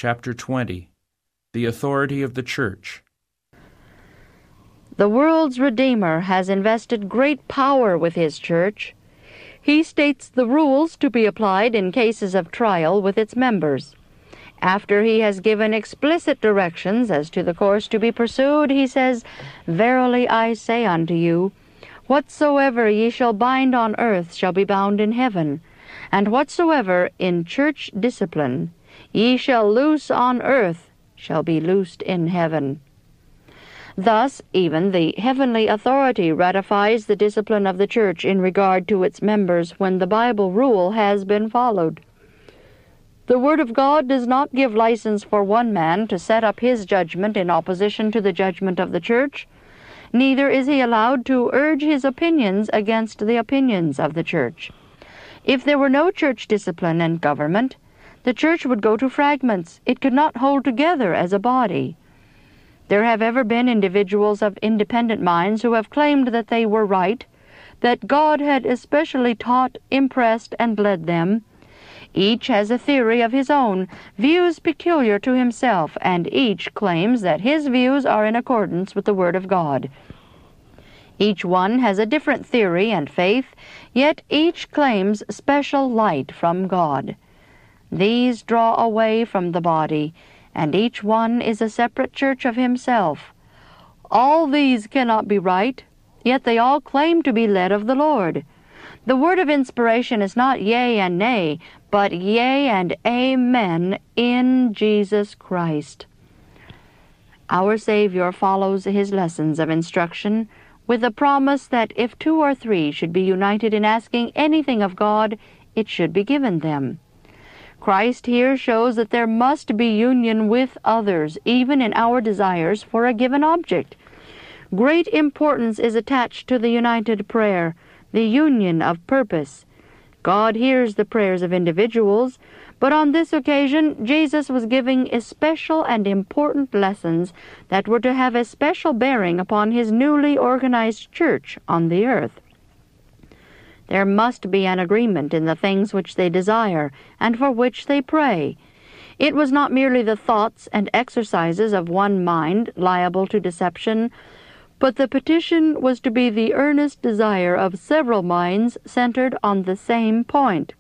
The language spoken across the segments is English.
Chapter 20. The Authority of the Church. The world's Redeemer has invested great power with His church. He states the rules to be applied in cases of trial with its members. After He has given explicit directions as to the course to be pursued, He says, "Verily I say unto you, whatsoever ye shall bind on earth shall be bound in heaven, and whatsoever in church discipline ye shall loose on earth shall be loosed in heaven." Thus, even the heavenly authority ratifies the discipline of the church in regard to its members when the Bible rule has been followed. The Word of God does not give license for one man to set up his judgment in opposition to the judgment of the church. Neither is he allowed to urge his opinions against the opinions of the church. If there were no church discipline and government, the church would go to fragments. It could not hold together as a body. There have ever been individuals of independent minds who have claimed that they were right, that God had especially taught, impressed, and led them. Each has a theory of his own, views peculiar to himself, and each claims that his views are in accordance with the Word of God. Each one has a different theory and faith, yet each claims special light from God. These draw away from the body, and each one is a separate church of himself. All these cannot be right, yet they all claim to be led of the Lord. The word of inspiration is not yea and nay, but yea and amen in Jesus Christ. Our Savior follows His lessons of instruction with the promise that if 2 or 3 should be united in asking anything of God, it should be given them. Christ here shows that there must be union with others, even in our desires for a given object. Great importance is attached to the united prayer, the union of purpose. God hears the prayers of individuals, but on this occasion Jesus was giving especial and important lessons that were to have a special bearing upon His newly organized church on the earth. There must be an agreement in the things which they desire and for which they pray. It was not merely the thoughts and exercises of one mind liable to deception, but the petition was to be the earnest desire of several minds centered on the same point.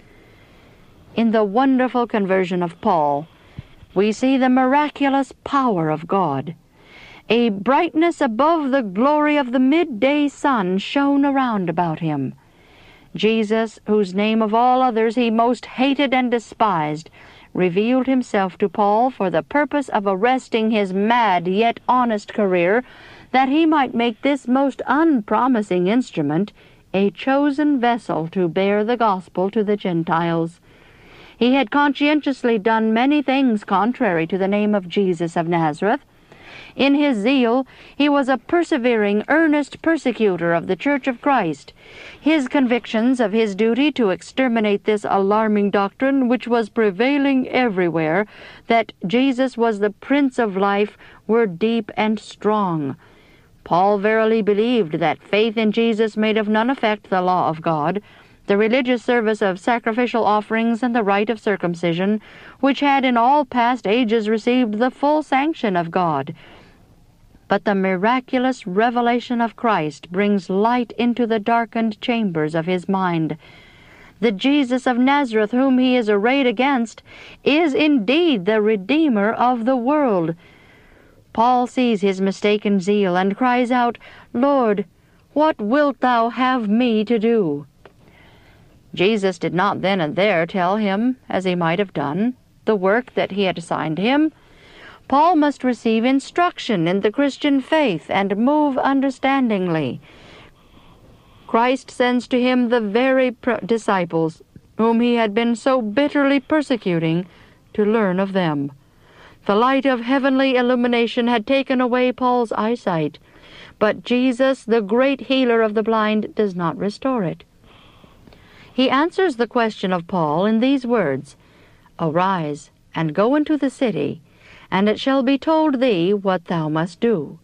In the wonderful conversion of Paul, we see the miraculous power of God. A brightness above the glory of the midday sun shone around about him. Jesus, whose name of all others he most hated and despised, revealed Himself to Paul for the purpose of arresting his mad yet honest career, that he might make this most unpromising instrument a chosen vessel to bear the gospel to the Gentiles. He had conscientiously done many things contrary to the name of Jesus of Nazareth. In his zeal, he was a persevering, earnest persecutor of the Church of Christ. His convictions of his duty to exterminate this alarming doctrine, which was prevailing everywhere, that Jesus was the Prince of Life, were deep and strong. Paul verily believed that faith in Jesus made of none effect the law of God, the religious service of sacrificial offerings and the rite of circumcision, which had in all past ages received the full sanction of God. But the miraculous revelation of Christ brings light into the darkened chambers of his mind. The Jesus of Nazareth whom he is arrayed against is indeed the Redeemer of the world. Paul sees his mistaken zeal and cries out, "Lord, what wilt thou have me to do?" Jesus did not then and there tell him, as he might have done, the work that he had assigned him. Paul must receive instruction in the Christian faith and move understandingly. Christ sends to him the very disciples whom he had been so bitterly persecuting to learn of them. The light of heavenly illumination had taken away Paul's eyesight, but Jesus, the great healer of the blind, does not restore it. He answers the question of Paul in these words, "Arise, and go into the city, and it shall be told thee what thou must do."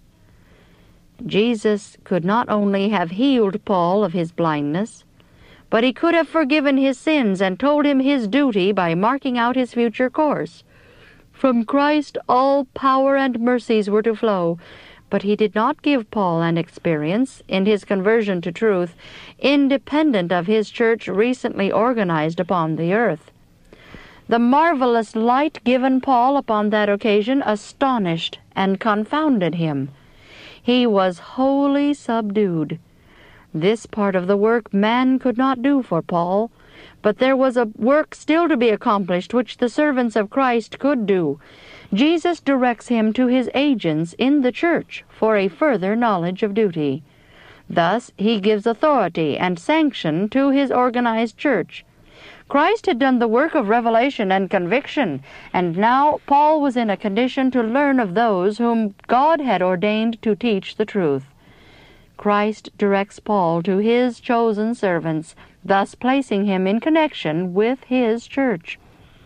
Jesus could not only have healed Paul of his blindness, but he could have forgiven his sins and told him his duty by marking out his future course. From Christ all power and mercies were to flow, but he did not give Paul an experience in his conversion to truth independent of his church recently organized upon the earth. The marvelous light given Paul upon that occasion astonished and confounded him. He was wholly subdued. This part of the work man could not do for Paul, but there was a work still to be accomplished which the servants of Christ could do. Jesus directs him to his agents in the church for a further knowledge of duty. Thus he gives authority and sanction to his organized church. Christ had done the work of revelation and conviction, and now Paul was in a condition to learn of those whom God had ordained to teach the truth. Christ directs Paul to his chosen servants, thus placing him in connection with his church.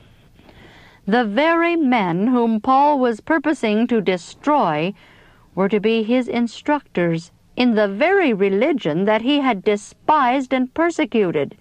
The very men whom Paul was purposing to destroy were to be his instructors in the very religion that he had despised and persecuted.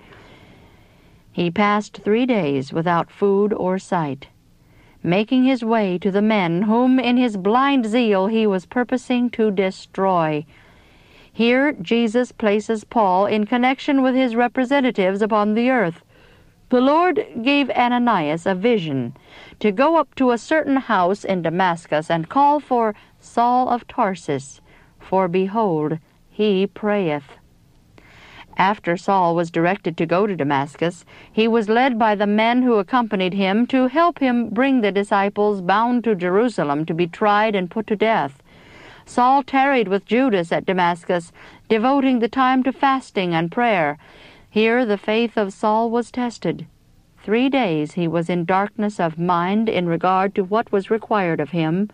He passed 3 days without food or sight, making his way to the men whom in his blind zeal he was purposing to destroy. Here Jesus places Paul in connection with his representatives upon the earth. The Lord gave Ananias a vision to go up to a certain house in Damascus and call for Saul of Tarsus, for behold, he prayeth. After Saul was directed to go to Damascus, he was led by the men who accompanied him to help him bring the disciples bound to Jerusalem to be tried and put to death. Saul tarried with Judas at Damascus, devoting the time to fasting and prayer. Here the faith of Saul was tested. 3 days he was in darkness of mind in regard to what was required of him,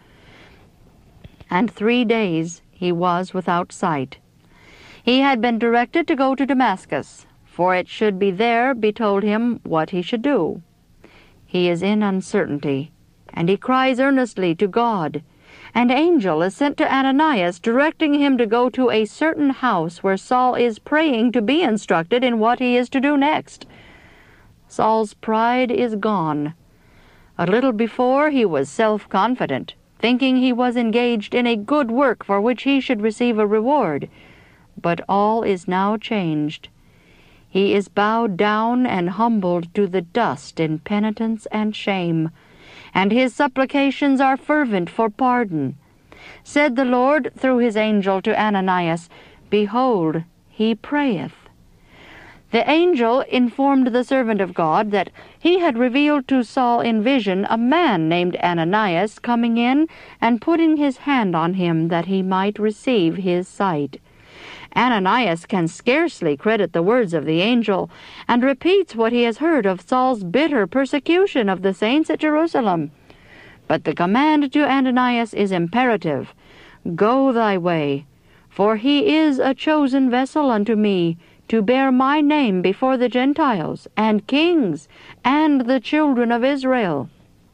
and 3 days he was without sight. He had been directed to go to Damascus, for it should be there be told him what he should do. He is in uncertainty, and he cries earnestly to God. An angel is sent to Ananias, directing him to go to a certain house where Saul is praying to be instructed in what he is to do next. Saul's pride is gone. A little before he was self-confident, thinking he was engaged in a good work for which he should receive a reward. But all is now changed. He is bowed down and humbled to the dust in penitence and shame, and his supplications are fervent for pardon. Said the Lord through his angel to Ananias, Behold, he prayeth. The angel informed the servant of God that he had revealed to Saul in vision a man named Ananias coming in and putting his hand on him that he might receive his sight. Ananias can scarcely credit the words of the angel, and repeats what he has heard of Saul's bitter persecution of the saints at Jerusalem. But the command to Ananias is imperative. Go thy way, for he is a chosen vessel unto me, to bear my name before the Gentiles, and kings, and the children of Israel.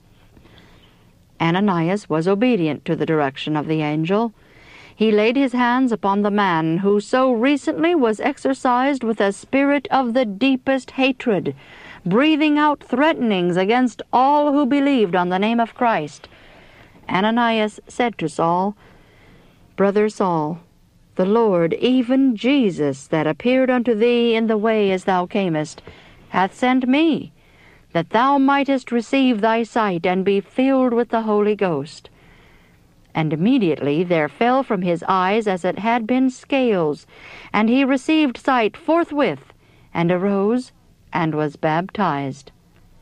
Ananias was obedient to the direction of the angel. He laid his hands upon the man who so recently was exercised with a spirit of the deepest hatred, breathing out threatenings against all who believed on the name of Christ. Ananias said to Saul, Brother Saul, the Lord, even Jesus, that appeared unto thee in the way as thou camest, hath sent me, that thou mightest receive thy sight and be filled with the Holy Ghost. And immediately there fell from his eyes as it had been scales, and he received sight forthwith, and arose, and was baptized.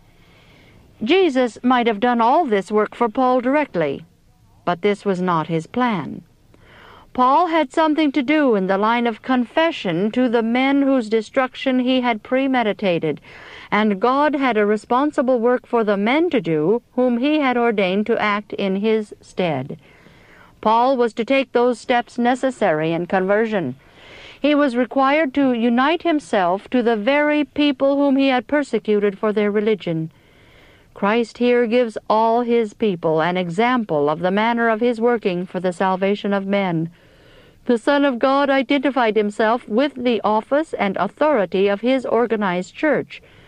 Jesus might have done all this work for Paul directly, but this was not his plan. Paul had something to do in the line of confession to the men whose destruction he had premeditated, and God had a responsible work for the men to do whom he had ordained to act in his stead. Paul was to take those steps necessary in conversion. He was required to unite himself to the very people whom he had persecuted for their religion. Christ here gives all his people an example of the manner of his working for the salvation of men. The Son of God identified himself with the office and authority of his organized church.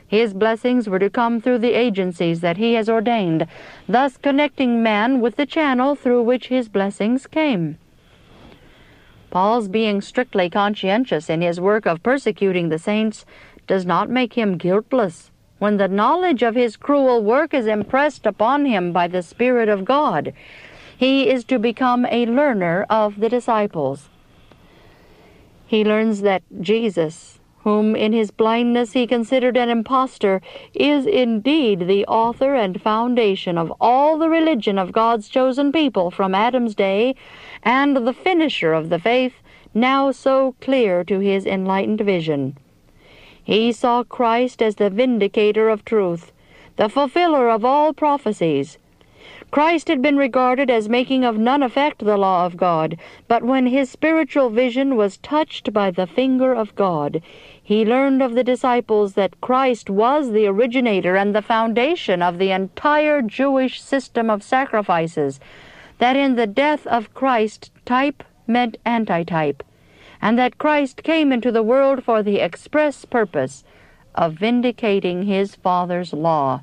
His blessings were to come through the agencies that He has ordained, thus connecting man with the channel through which His blessings came. Paul's being strictly conscientious in his work of persecuting the saints does not make him guiltless when the knowledge of his cruel work is impressed upon him by the Spirit of God. He is to become a learner of the disciples. He learns that Jesus, whom in his blindness he considered an impostor, is indeed the author and foundation of all the religion of God's chosen people from Adam's day, and the finisher of the faith, now so clear to his enlightened vision. He saw Christ as the vindicator of truth, the fulfiller of all prophecies. Christ had been regarded as making of none effect the law of God, but when his spiritual vision was touched by the finger of God, he learned of the disciples that Christ was the originator and the foundation of the entire Jewish system of sacrifices, that in the death of Christ type meant antitype, and that Christ came into the world for the express purpose of vindicating his Father's law.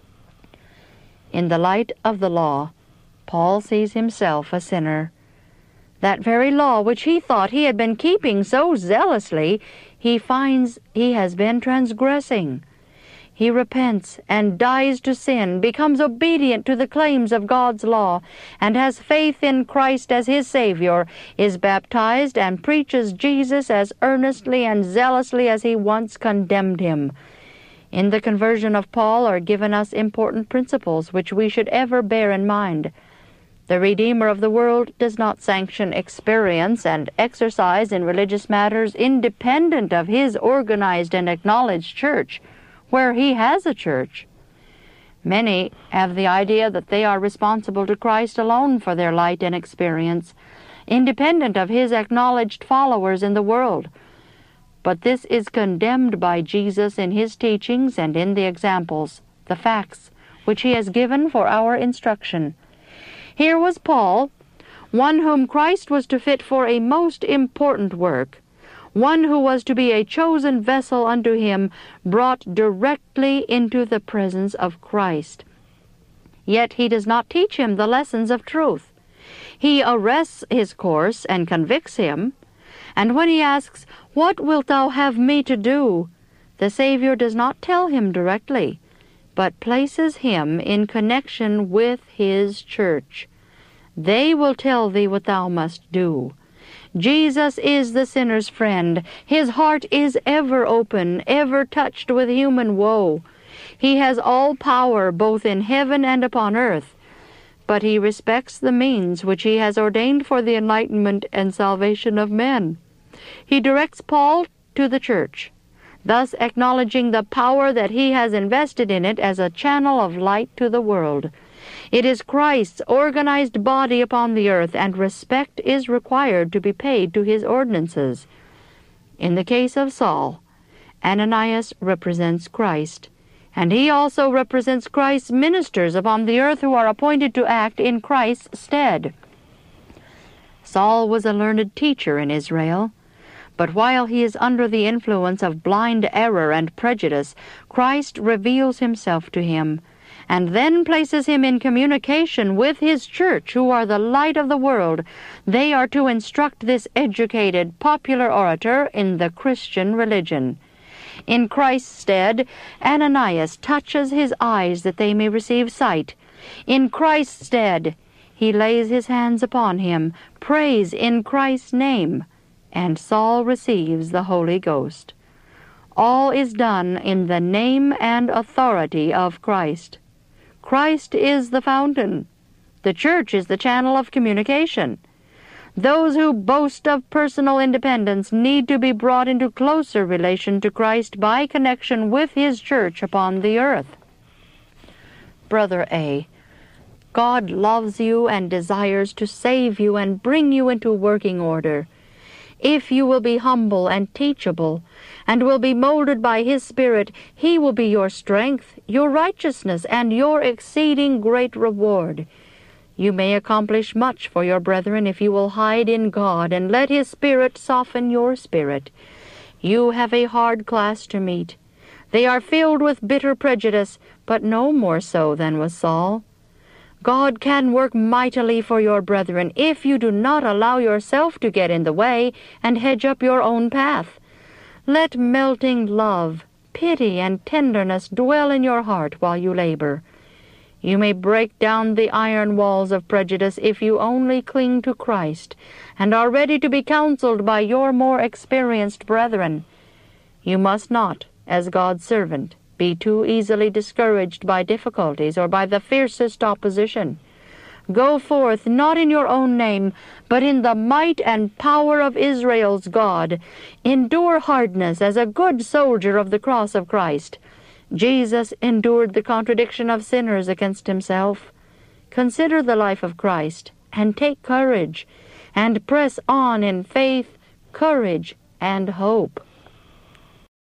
In the light of the law, Paul sees himself a sinner. That very law which he thought he had been keeping so zealously, he finds he has been transgressing. He repents and dies to sin, becomes obedient to the claims of God's law, and has faith in Christ as his Savior, is baptized and preaches Jesus as earnestly and zealously as he once condemned him. In the conversion of Paul are given us important principles which we should ever bear in mind. The Redeemer of the world does not sanction experience and exercise in religious matters independent of his organized and acknowledged church, where he has a church. Many have the idea that they are responsible to Christ alone for their light and experience, independent of his acknowledged followers in the world. But this is condemned by Jesus in his teachings and in the examples, the facts, which he has given for our instruction. Here was Paul, one whom Christ was to fit for a most important work, one who was to be a chosen vessel unto him, brought directly into the presence of Christ. Yet he does not teach him the lessons of truth. He arrests his course and convicts him, and when he asks, "What wilt thou have me to do?" the Savior does not tell him directly, but places him in connection with his church. They will tell thee what thou must do. Jesus is the sinner's friend. His heart is ever open, ever touched with human woe. He has all power both in heaven and upon earth, but he respects the means which he has ordained for the enlightenment and salvation of men. He directs Paul to the church, thus acknowledging the power that he has invested in it as a channel of light to the world. It is Christ's organized body upon the earth, and respect is required to be paid to his ordinances. In the case of Saul, Ananias represents Christ, and he also represents Christ's ministers upon the earth who are appointed to act in Christ's stead. Saul was a learned teacher in Israel, but while he is under the influence of blind error and prejudice, Christ reveals himself to him, and then places him in communication with his church, who are the light of the world. They are to instruct this educated, popular orator in the Christian religion. In Christ's stead, Ananias touches his eyes that they may receive sight. In Christ's stead, he lays his hands upon him, prays in Christ's name, and Saul receives the Holy Ghost. All is done in the name and authority of Christ. Christ is the fountain. The church is the channel of communication. Those who boast of personal independence need to be brought into closer relation to Christ by connection with his church upon the earth. Brother A., God loves you and desires to save you and bring you into working order. If you will be humble and teachable, and will be molded by his Spirit, he will be your strength, your righteousness, and your exceeding great reward. You may accomplish much for your brethren if you will hide in God and let his Spirit soften your spirit. You have a hard class to meet. They are filled with bitter prejudice, but no more so than was Saul. God can work mightily for your brethren if you do not allow yourself to get in the way and hedge up your own path. Let melting love, pity, and tenderness dwell in your heart while you labor. You may break down the iron walls of prejudice if you only cling to Christ and are ready to be counseled by your more experienced brethren. You must not, as God's servant, be too easily discouraged by difficulties or by the fiercest opposition. Go forth not in your own name, but in the might and power of Israel's God. Endure hardness as a good soldier of the cross of Christ. Jesus endured the contradiction of sinners against himself. Consider the life of Christ, and take courage, and press on in faith, courage, and hope.